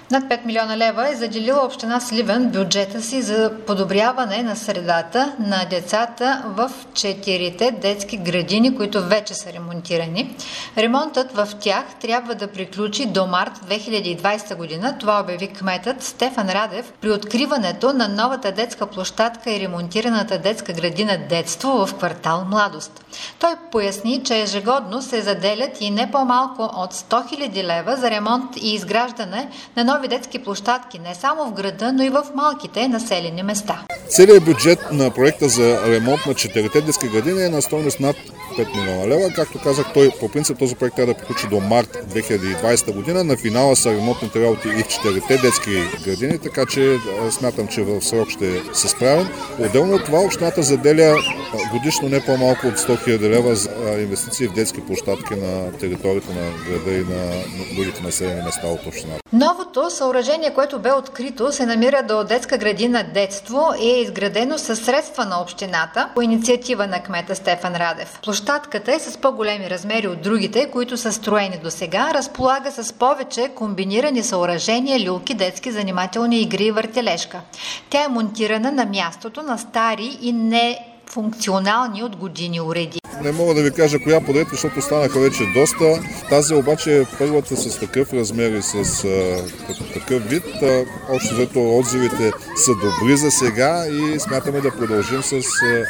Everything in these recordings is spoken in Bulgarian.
Над 5 милиона лева е заделила община Сливен бюджета си за подобряване на средата на децата в 4-те детски градини, които вече са ремонтирани. Ремонтът в тях трябва да приключи до март 2020 година. Това обяви кметът Стефан Радев при откриването на новата детска площадка и ремонтираната детска градина Детство в квартал Младост. Той поясни, че ежегодно се заделят и не по-малко от 100 000 лева за ремонт и изграждане на нови детски площадки не само в града, но и в малките населени места. Целият бюджет на проекта за ремонт на 4-те детски градини е на стойност над 5 милиона лева. Както казах, по принцип този проект трябва да приключи до март 2020 година. На финала са ремонтните работи и в 4-те детски градини, така че смятам, че в срок ще се справим. Отделно от това общината заделя годишно не по-малко от 100 000 лева за инвестиции в детски площадки на територията на града и на другите населени места от общината. Новото съоръжение, което бе открито, се намира до детска градина Детство и е изградено със средства на общината по инициатива на кмета Стефан Радев. Площадката е с по-големи размери от другите, които са строени до сега. Разполага с повече комбинирани съоръжения, люлки, детски занимателни игри и въртележка. Тя е монтирана на мястото на стари и нефункционални от години уреди. Не мога да ви кажа коя подред, защото станаха вече доста. Тази обаче е първата с такъв размер и с такъв вид. Общо взето отзивите са добри за сега и смятаме да продължим с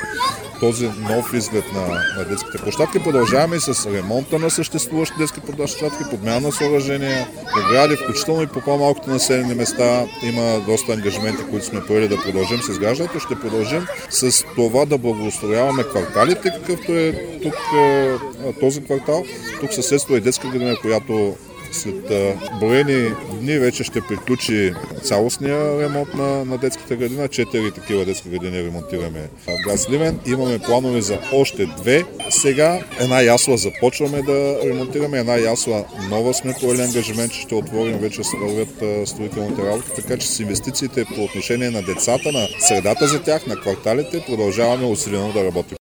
този нов изглед на детските площадки. Продължаваме и с ремонта на съществуващи детски площадки, подмяна на съоръжения, огради, включително и по по-малките населени места. Има доста ангажименти, които сме поели да продължим с изграждането. Ще продължим с това да благоустрояваме кварталите, какъвто е тук този квартал. Тук съседство е детска градина, която след броени дни вече ще приключи цялостния ремонт на детската градина. 4 такива детски градини ремонтираме в град Сливен. Имаме планове за още 2 сега. Една ясла започваме да ремонтираме, една ясла нова сме поели ангажимент, че ще отворим, вече се вървят строителните работи, така че с инвестициите по отношение на децата, на средата за тях, на кварталите продължаваме усилено да работим.